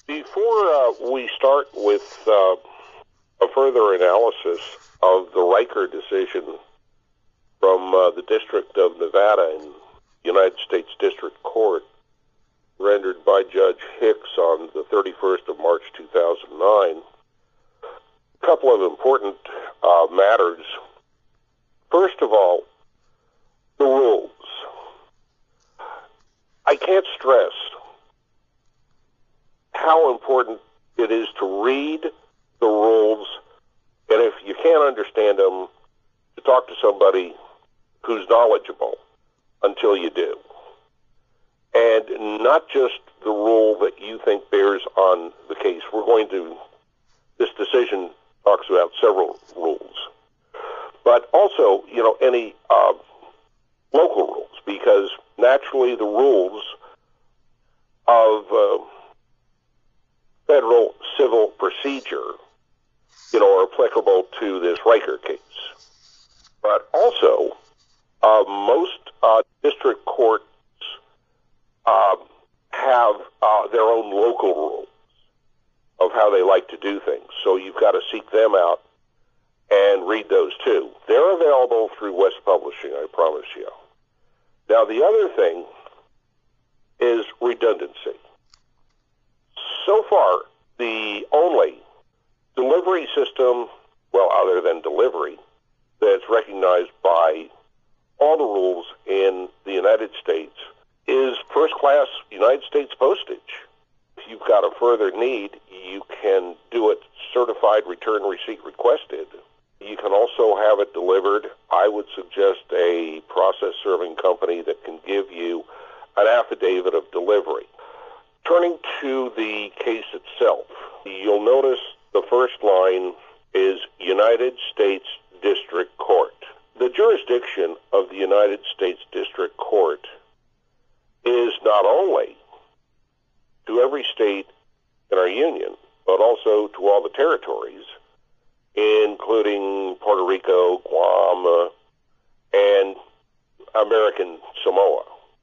Before we start with a further analysis of the Riker decision from the District of Nevada in United States District Court, rendered by Judge Hicks on the 31st of March 2009, a couple of important matters. First of all, the rules. I can't stress how important it is to read the rules, and if you can't understand them, to talk to somebody who's knowledgeable until you do. And not just the rule that you think bears on the case. This decision talks about several rules. But also, any local rules, because naturally the rules of federal civil procedure, are applicable to this Riker case. But also, most district courts have their own local rules of how they like to do things. So you've got to seek them out and read those too. They're available through West Publishing, I promise you. Now, the other thing is redundancy. So far, the only delivery system, other than delivery, that's recognized by all the rules in the United States is first-class United States postage. If you've got a further need, you can do it certified return receipt requested. You can also have it delivered. I would suggest a process-serving company that can give you an affidavit of delivery. Turning to the case itself, you'll notice the first line is United States District Court. The jurisdiction of the United States District Court is not only to every state in our union, but also to all the territories, including Puerto Rico, Guam, and American Samoa.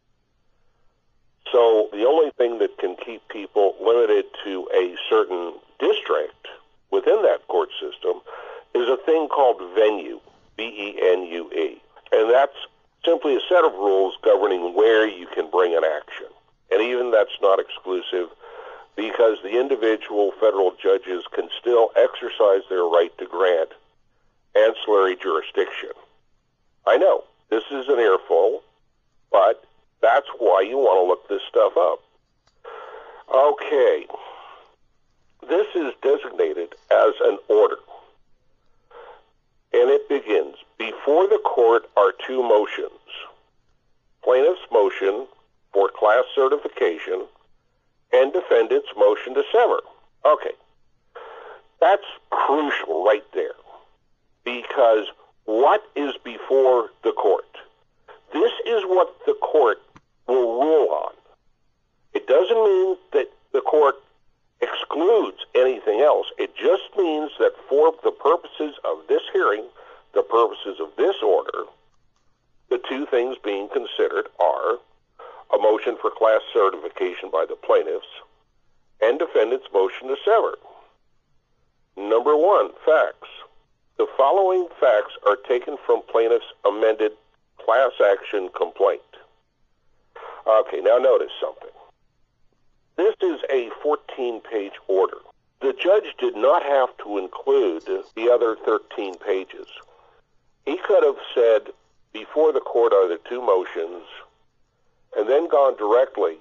So the only thing that can keep people limited to a certain district within that court system is a thing called venue, V-E-N-U-E. And that's simply a set of rules governing where you can bring an action. And even that's not exclusive, because the individual federal judges can still exercise their right to grant ancillary jurisdiction. I know, this is an earful, but that's why you want to look this stuff up. Okay. This is designated as an order. And it begins, before the court are two motions. Plaintiff's motion for class certification and defendant's motion to sever. Okay. That's crucial right there. Because what is before the court? This is what the court will rule on. It doesn't mean that the court excludes anything else. It just means that for the purposes of this hearing, the purposes of this order, the two things being considered are a motion for class certification by the plaintiffs and defendant's motion to sever. Number one, facts. The following facts are taken from plaintiff's amended class action complaint. Okay, now notice something. This is a 14-page order. The judge did not have to include the other 13 pages. He could have said, before the court are the two motions, and then gone directly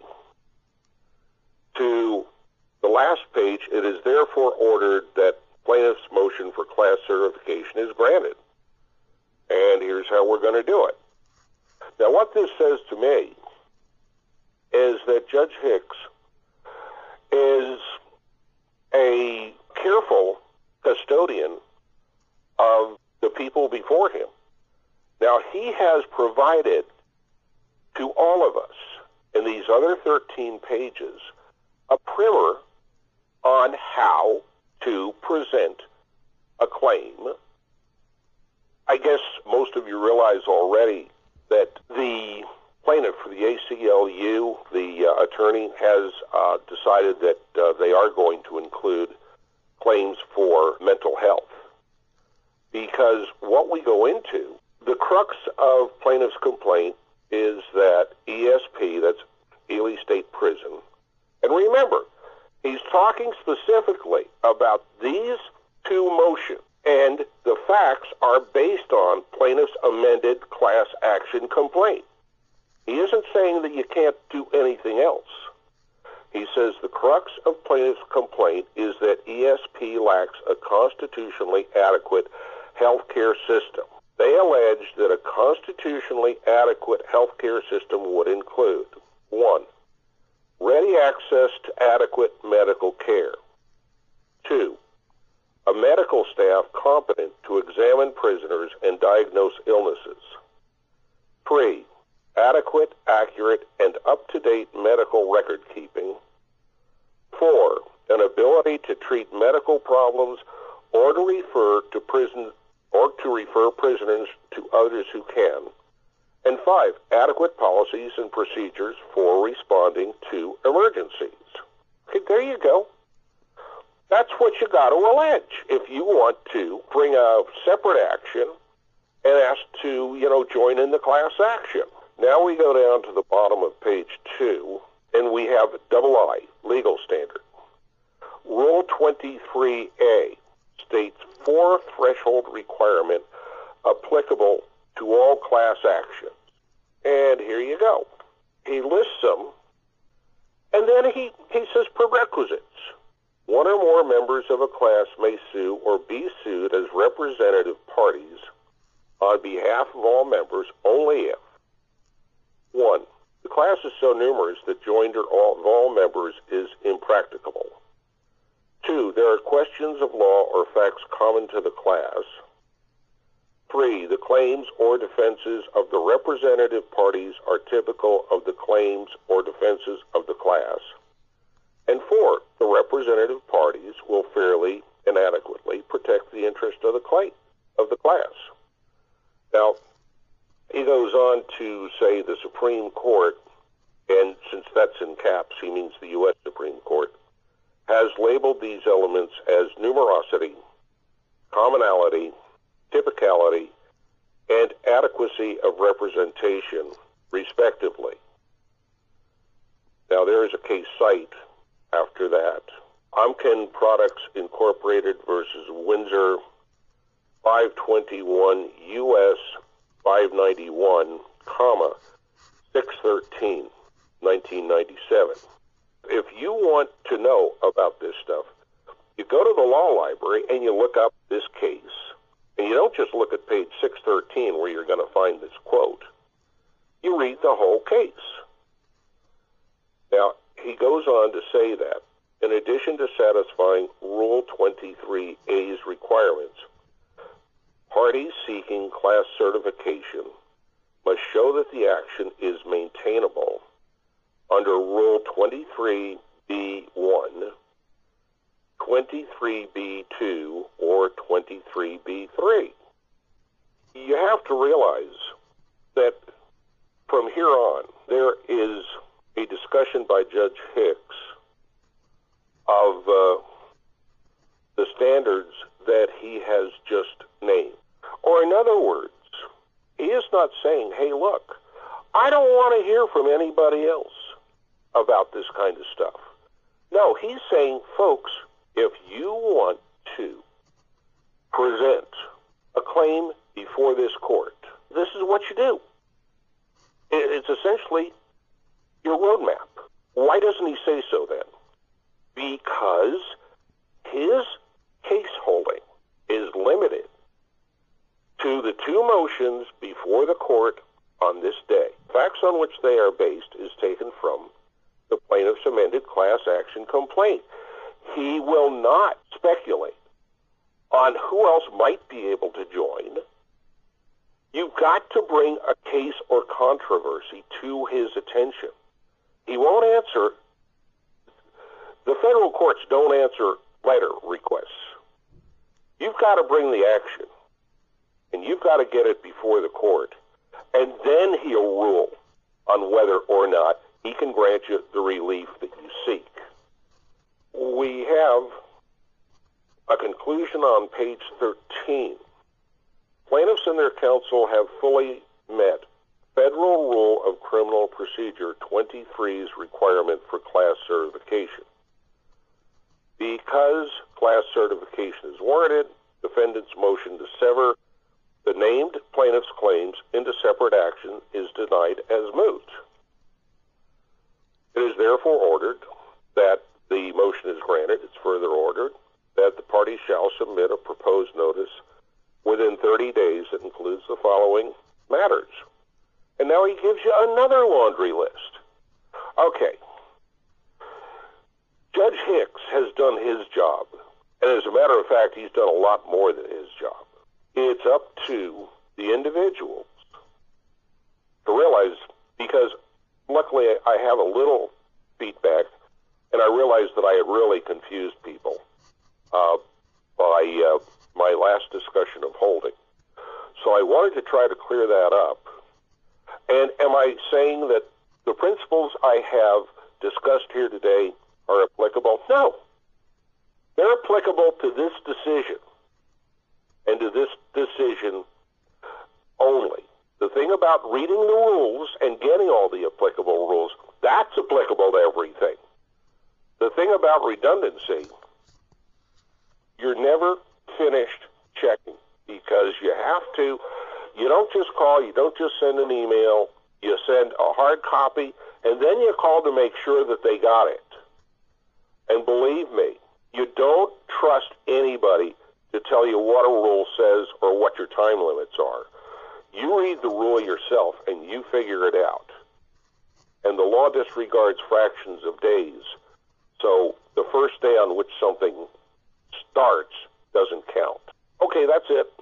to the last page. It is therefore ordered that plaintiff's motion for class certification is granted. And here's how we're going to do it. Now, what this says to me is that Judge Hicks is a careful custodian of the people before him. Now, he has provided to all of us in these other 13 pages a primer on how to present a claim. I guess most of you realize already that the plaintiff for the ACLU, the attorney, has decided that they are going to include claims for mental health. Because what we go into, the crux of plaintiff's complaint is that ESP, that's Ely State Prison, and remember, he's talking specifically about these two motions, and the facts are based on plaintiff's amended class action complaint. He isn't saying that you can't do anything else. He says the crux of plaintiff's complaint is that ESP lacks a constitutionally adequate health care system. They allege that a constitutionally adequate health care system would include 1. Ready access to adequate medical care. 2. A medical staff competent to examine prisoners and diagnose illnesses. 3. Adequate, accurate, and up-to-date medical record keeping. 4. An ability to treat medical problems or to refer prisoners to others who can. And 5, adequate policies and procedures for responding to emergencies. Okay, there you go. That's what you got to allege if you want to bring a separate action and ask to, join in the class action. Now we go down to the bottom of page 2, and we have II, legal standard. Rule 23A states 4 threshold requirement applicable to all class actions. And here you go. He lists them, and then he says prerequisites. 1 or more members of a class may sue or be sued as representative parties on behalf of all members only if 1. The class is so numerous that joinder of all members is impracticable. 2. There are questions of law or facts common to the class. 3. The claims or defenses of the representative parties are typical of the claims or defenses of the class. And 4. The representative parties will fairly and adequately protect the interest of the class. Now, he goes on to say the Supreme Court, and since that's in caps, he means the U.S. Supreme Court, has labeled these elements as numerosity, commonality, typicality, and adequacy of representation, respectively. Now, there is a case cite after that. Umkin Products Incorporated versus Windsor, 521 U.S. 591, 613, 1997. If you want to know about this stuff, you go to the law library and you look up this case. And you don't just look at page 613 where you're going to find this quote. You read the whole case. Now, he goes on to say that, in addition to satisfying Rule 23A's requirements, parties seeking class certification must show that the action is maintainable under Rule 23B1, 23B2, or 23B3. You have to realize that from here on, there is a discussion by Judge Hicks of the standards that he has just named. Or in other words, he is not saying, hey, look, I don't want to hear from anybody else about this kind of stuff. No, he's saying, folks, if you want to present a claim before this court, this is what you do. It's essentially your roadmap. Why doesn't he say so then? Because his case holding is limited to the 2 motions before the court on this day. Facts on which they are based is taken from the plaintiff's amended class action complaint. He will not speculate on who else might be able to join. You've got to bring a case or controversy to his attention. He won't answer. The federal courts don't answer letter requests. You've got to bring the action, and you've got to get it before the court, and then he'll rule on whether or not he can grant you the relief that you seek. We have a conclusion on page 13. Plaintiffs and their counsel have fully met Federal Rule of Criminal Procedure 23's requirement for class certification. Because class certification is warranted, defendant's motion to sever the named plaintiff's claims into separate action is denied as moot. It is therefore ordered that the motion is granted. It's further ordered that the parties shall submit a proposed notice within 30 days that includes the following matters. And now he gives you another laundry list. Okay. Judge Hicks has done his job. And as a matter of fact, he's done a lot more than his job. It's up to the individuals to realize, because luckily I have a little feedback, and I realized that I had really confused people by my last discussion of holding. So I wanted to try to clear that up. And am I saying that the principles I have discussed here today are applicable? No. They're applicable to this decision, and to this decision only. The thing about reading the rules and getting all the applicable rules, that's applicable to everything. The thing about redundancy, you're never finished checking, because you have to, you don't just call, you don't just send an email, you send a hard copy, and then you call to make sure that they got it. And believe me, you don't trust anybody to tell you what a rule says or what your time limits are. You read the rule yourself and you figure it out. And the law disregards fractions of days. So the first day on which something starts doesn't count. Okay, that's it.